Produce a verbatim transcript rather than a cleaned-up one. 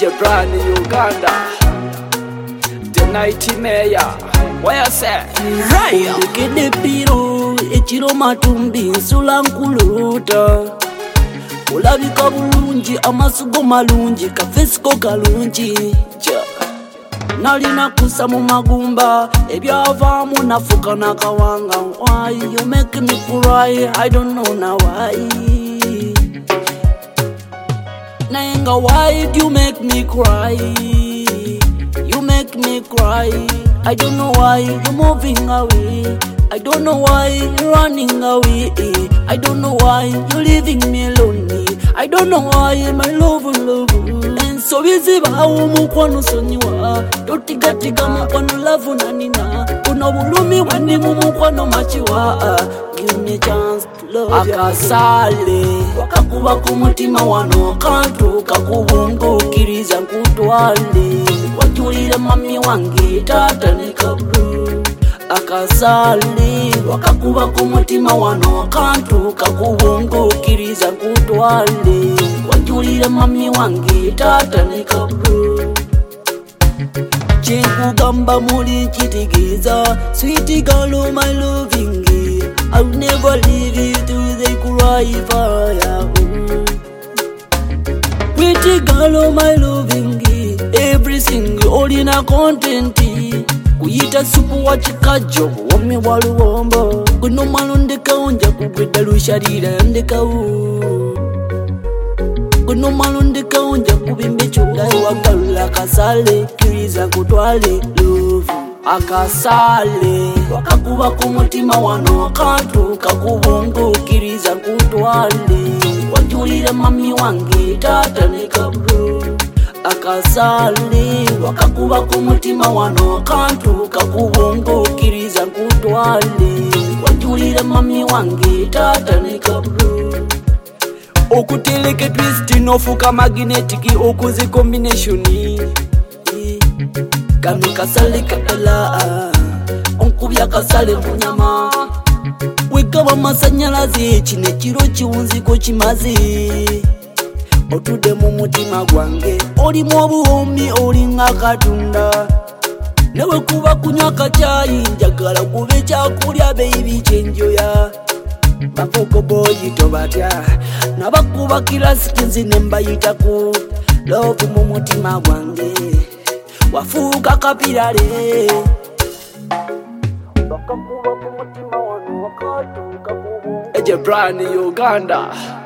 Eje brand Uganda, the night mayor. What you say? Raya Kede piro, echiro matumbi, nsula nkuluta Ulabika bulungi, amasugo malungi, kafesiko kalungi Nalina kusa mu magumba, ebyavaamu nafuka nakawanga. Why you make me cry? I don't know now why. Nayenga, why do you make me cry? You make me cry. I don't know why you're moving away. I don't know why you're running away. I don't know why you're leaving me lonely. I don't know why my love, love. And so easy bawo mukwano sonyiwa. Totiga tiga mukwano love nanina. Unabulumi wani mukwano machiwa. Give me a chance to love you. Akasale wakakuba kumutima wano kantu kakubungu kiriza nkutwale. Wajulire mami wange tata ne kabru. Akasale wakakuba kumutima wano kantu kakubungu kiriza nkutwale. Wajulire mami wange tata ne kabru. Chekugamba muli chitigeza, sweet girl my loving. I'll never leave you till they cry fire. Pretty girl my loving. Every single all in a content. Kuyita supu wa chikajo wame waluomba. Kuno malundeka unja kubweda lusharira ndeka u. Kuno malundeka unja kubimbe chungai wakalula kasale kiriza kutwale love. Akasale wakakuba kumutima wano kantu kakubungu kiriza kutwale. Wajulire mami wange tata ne kabru. Akasale wakakuba kumutima wano kantu kakubungu kiriza kutwale. Wajulire mami wange tata ne kabru. Okuteleke twist nofuka magnetic okuzi combination. Kami kasale kapela onkubya kasale munyama. Wekaba masanyalazi chine chiro chiwunziko chimazi. Otude mu mutima gwange oli mu buhombi oli nga Katonda. Newe kuba kunywa kachayi njagala kube kyakulya baby kyenjoya. Bavugo boy tobatya nabakuba kila sikinzi nembayitaku. Love mu mutima gwange wafuka kapirale. Eje brand Uganda.